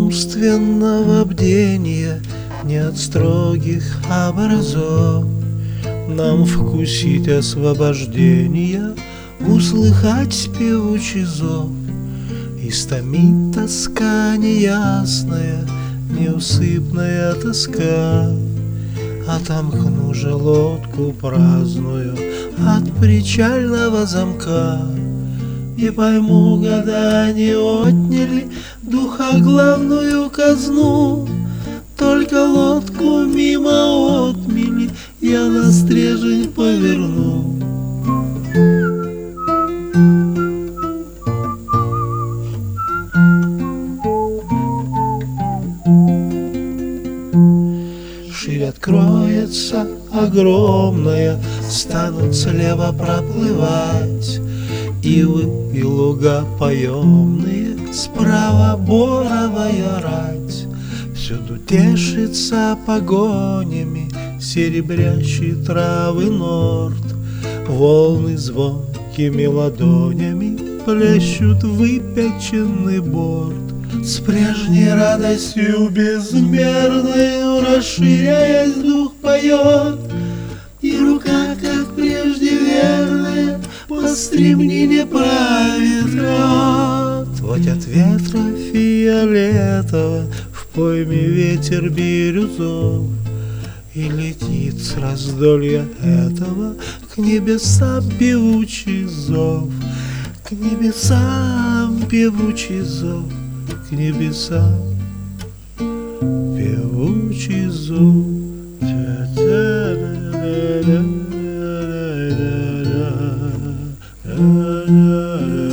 умственного бдения, не от строгих образов. Нам вкусить освобождения, услыхать певучий зов. Истомит тоска неясная, неусыпная тоска. Отомкну же лодку праздную от причального замка, и пойму, года не отняли духа главную казну. Только лодку мимо отмели я на стрежень поверну. Ширь откроется огромная, станут слева проплывать ивы и луга поемные, справа боровая рать. Всюду тешится погонями серебрящий травы норд. Волны звонкими ладонями плещут выпеченный борт. С прежней радостью безмерной, расширяясь, дух поет, и рука, как прежде верная, по стремнине правит рот. Вот от ветра фиолетового в пойме ветер бирюзов, и летит с раздолья этого к небесам певучий зов, к небесам певучий зов, к небесам певучий зов. Da da da da da da da da.